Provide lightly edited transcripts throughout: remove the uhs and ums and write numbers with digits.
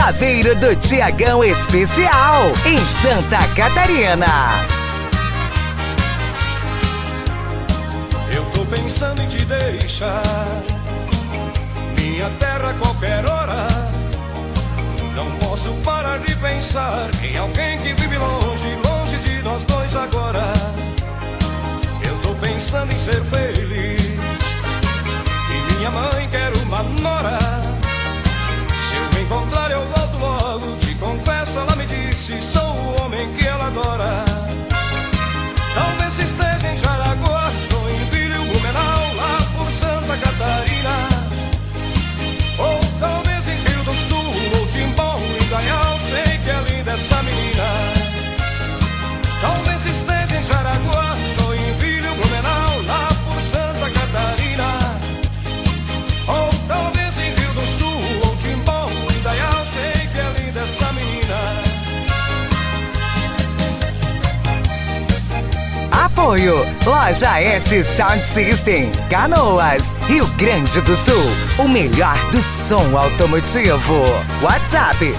Chaveiro do Tiagão Especial, em Santa Catarina. Eu tô pensando em te deixar, minha terra a qualquer hora. Não posso parar de pensar em alguém que vive longe, longe de nós dois agora. Eu tô pensando em ser feliz, e minha mãe quer uma nora. Se eu me encontrar eu volto logo, te confesso, ela me disse, sou o homem que ela adora. Talvez esteja em Jaraguá, Joinville, Blumenau, lá por Santa Catarina. Ou talvez em Rio do Sul, ou Timbó, Indaial, sei que é linda essa menina. Talvez esteja em Jaraguá, Joinville, Blumenau, lá por Santa Catarina. Ou talvez em Rio do Sul, ou Timbó, Indaial, sei que é linda essa menina. Apoio Loja S Sound System, Canoas, Rio Grande do Sul. O melhor do som automotivo. WhatsApp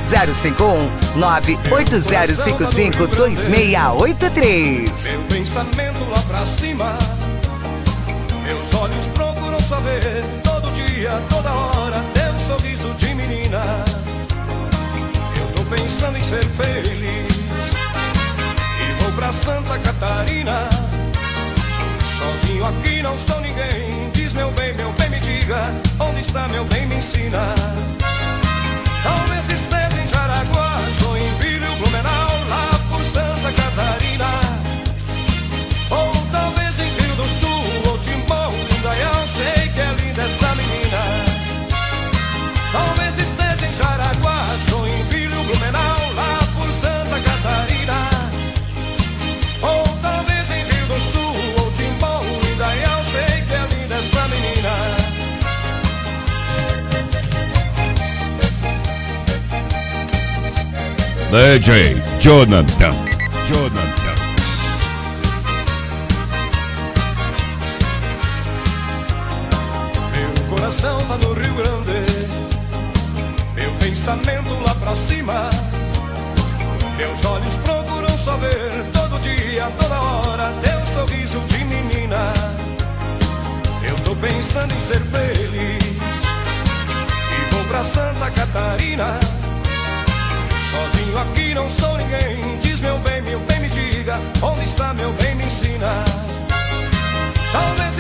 051-98055-2683. Meu pensamento lá pra cima, meus olhos procuram saber todo dia, toda hora, teu sorriso de menina. Eu tô pensando em ser feliz e vou pra Santa Catarina. Sozinho aqui não sou ninguém, diz meu bem me diga, onde está meu bem, me ensina. Talvez esteja em Jaraguá, Joinville, Blumenau, lá por Santa Catarina. Ou talvez em Rio do Sul, ou Timbó, Indaial, sei que é linda essa menina. Talvez esteja em Jaraguá, Joinville, Blumenau, lá por Santa Catarina. Ou talvez em Rio do Sul, ou Timbó, Indaial, sei que é linda essa menina. DJ Jonathan. Meu coração tá no Rio Grande, meu pensamento lá pra cima. Meus olhos procuram só ver todo dia, toda hora, teu sorriso de menina. Eu tô pensando em ser feliz e vou pra Santa Catarina. Sozinho aqui não sou ninguém, diz meu bem me diga, onde está meu bem, me ensina. Talvez